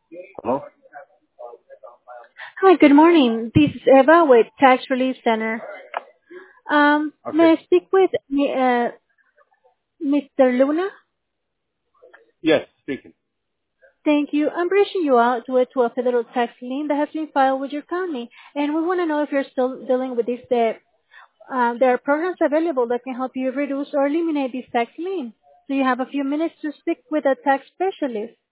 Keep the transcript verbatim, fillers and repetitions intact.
Hello? Hi, good morning. This is Eva with Tax Relief Center. Um, Okay. May I speak with uh, mister Luna? Yes, speaking. Thank you. I'm reaching you out due to a federal tax lien that has been filed with your county, and we want to know if you're still dealing with this debt. Um, There are programs available that can help you reduce or eliminate this tax lien. Do you have a few minutes to speak with a tax specialist?